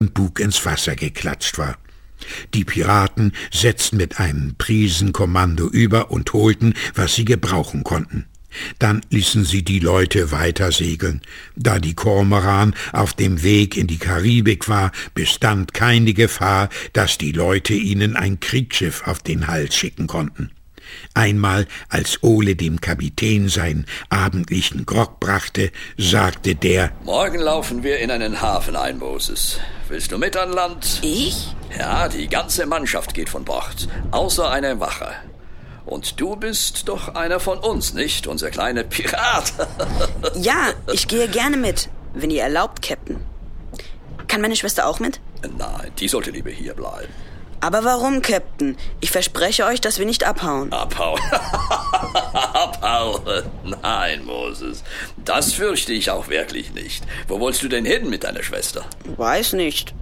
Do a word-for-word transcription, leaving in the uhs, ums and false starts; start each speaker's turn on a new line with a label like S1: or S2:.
S1: Bug ins Wasser geklatscht war. Die Piraten setzten mit einem Prisenkommando über und holten, was sie gebrauchen konnten. Dann ließen sie die Leute weiter segeln. Da die Kormoran auf dem Weg in die Karibik war, bestand keine Gefahr, dass die Leute ihnen ein Kriegsschiff auf den Hals schicken konnten. Einmal, als Ole dem Kapitän seinen abendlichen Grog brachte, sagte der:
S2: »Morgen laufen wir in einen Hafen ein, Moses. Willst du mit an Land?«
S3: »Ich?«
S2: »Ja, die ganze Mannschaft geht von Bord, außer eine Wache. Und du bist doch einer von uns, nicht? Unser kleiner Pirat.«
S3: »Ja, ich gehe gerne mit, wenn ihr erlaubt, Captain. Kann meine Schwester auch mit?«
S2: »Nein, die sollte lieber hier bleiben.«
S3: »Aber warum, Captain? Ich verspreche euch, dass wir nicht abhauen.«
S2: »Abhauen? Abhauen? Nein, Moses. Das fürchte ich auch wirklich nicht. Wo wolltest du denn hin mit deiner Schwester?«
S3: »Weiß nicht.